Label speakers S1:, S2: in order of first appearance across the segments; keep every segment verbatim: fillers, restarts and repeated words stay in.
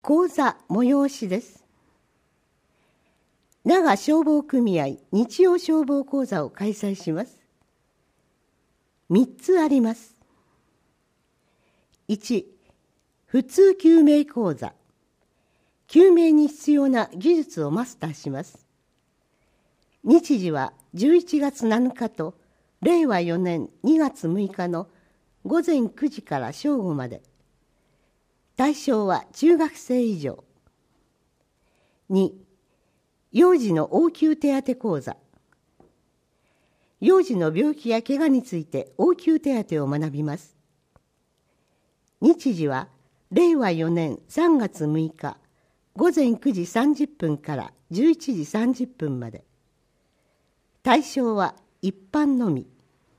S1: 講座催しです。那賀消防組合日曜消防講座を開催します。みっつあります。いち、普通救命講座。救命に必要な技術をマスターします。日時はじゅういちがつなのかとれいわよねんにがつむいかのごぜんくじから正午まで。対象は中学生以上。に、幼児の応急手当講座。幼児の病気や怪我について応急手当を学びます。日時はれいわよねんさんがつむいかごぜんくじさんじゅっぷんからじゅういちじさんじゅっぷんまで。対象は一般のみ。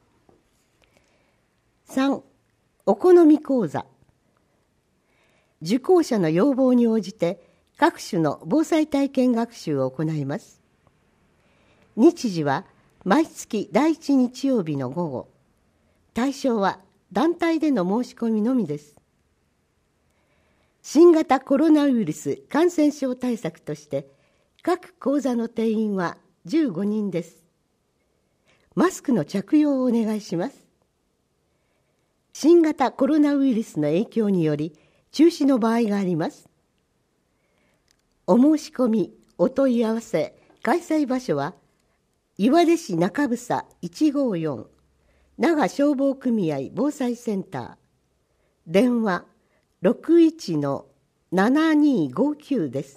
S1: さん、お好み講座。受講者の要望に応じて各種の防災体験学習を行います。日時は毎月だいいち日曜日の午後。対象は団体での申し込みのみです。新型コロナウイルス感染症対策として各講座の定員はじゅうごにんです。マスクの着用をお願いします。新型コロナウイルスの影響により中止の場合があります。お申し込み、お問い合わせ、開催場所は岩出市中房いちごよん那賀消防組合防災センター。電話ろくいちのななにごきゅうです。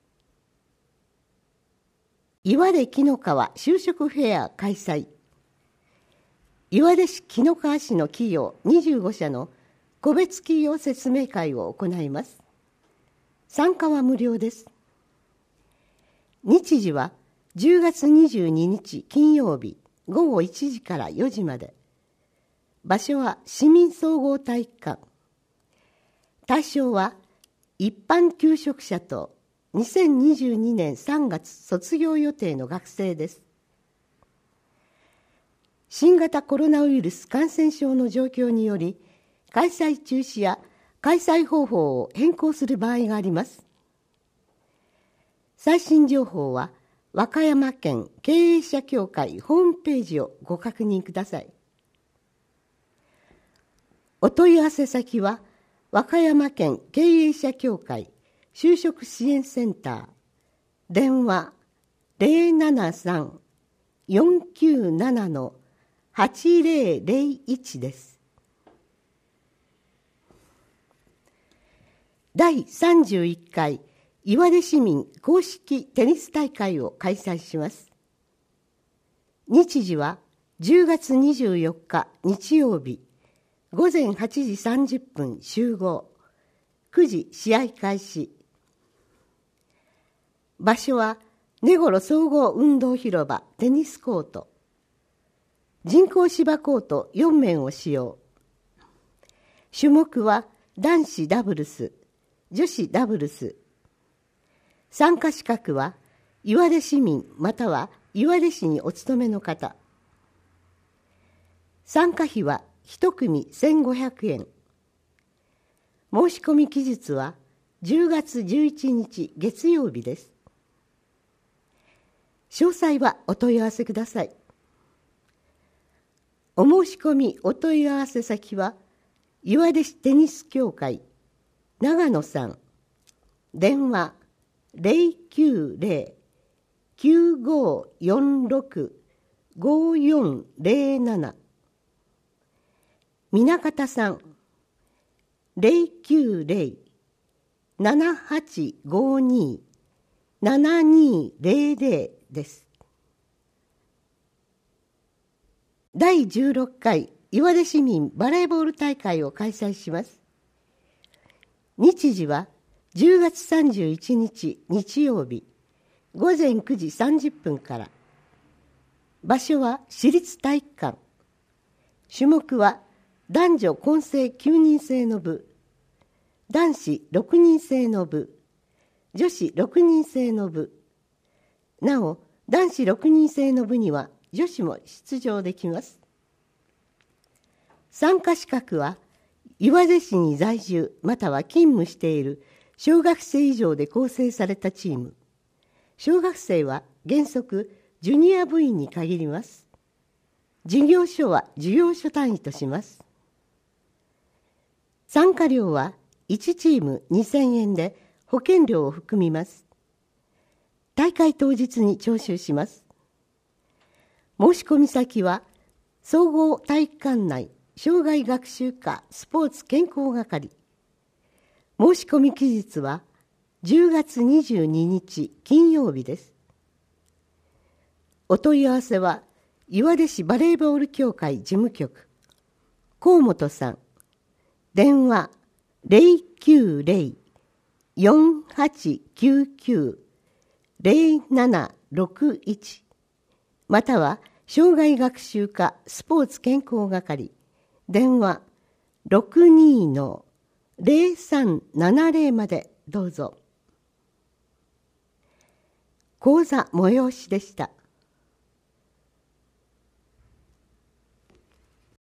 S1: 岩出紀の川就職フェア開催。岩出市紀の川市の企業にじゅうごしゃの個別企業説明会を行います。参加は無料です。日時はじゅうがつにじゅうににち金曜日ごごいちじからよじまで。場所は市民総合体育館。対象は一般求職者とにせんにじゅうにねんさんがつ卒業予定の学生です。新型コロナウイルス感染症の状況により開催中止や開催方法を変更する場合があります。最新情報は和歌山県経営者協会ホームページをご確認ください。お問い合わせ先は和歌山県経営者協会就職支援センター。電話ゼロななさん よんきゅうなな はちゼロゼロいちです。だいさんじゅういっかい岩出市民公式テニス大会を開催します。日時はじゅうがつにじゅうよっか日曜日ごぜんはちじさんじゅっぷん集合、くじ試合開始。場所は根頃総合運動広場テニスコート。人工芝コートよんめんを使用。種目は男子ダブルス、女子ダブルス。参加資格は岩出市民または岩出市にお勤めの方。参加費は一組せんごひゃくえん。申し込み期日はじゅうがつじゅういちにち月曜日です。詳細はお問い合わせください。お申し込みお問い合わせ先は岩出市テニス協会長野さん。電話ゼロきゅうゼロ きゅうごよんろく ごよんゼロなな。南方さん。ゼロきゅうゼロ ななはちごに ななにゼロゼロです。だいじゅうろっかい岩出市民バレーボール大会を開催します。日時はじゅうがつさんじゅういちにち日曜日ごぜんくじさんじゅっぷんから。場所は市立体育館。種目は男女混成きゅうにん制の部、男子ろくにん制の部、女子ろくにん制の部。なお、男子ろくにん制の部には女子も出場できます。参加資格は岩出市に在住または勤務している小学生以上で構成されたチーム。小学生は原則ジュニア部員に限ります。事業所は事業所単位とします。参加料はいちチームにせんえんで保険料を含みます。大会当日に徴収します。申し込み先は総合体育館内障害学習課スポーツ健康係。申し込み期日はじゅうがつにじゅうににち金曜日です。お問い合わせは岩出市バレーボール協会事務局河本さん、電話 ゼロきゅうゼロ よんはちきゅうきゅう ゼロななろくいちまたは障害学習課スポーツ健康係電話 ろくにーのゼロさんななゼロ までどうぞ。講座催しでした。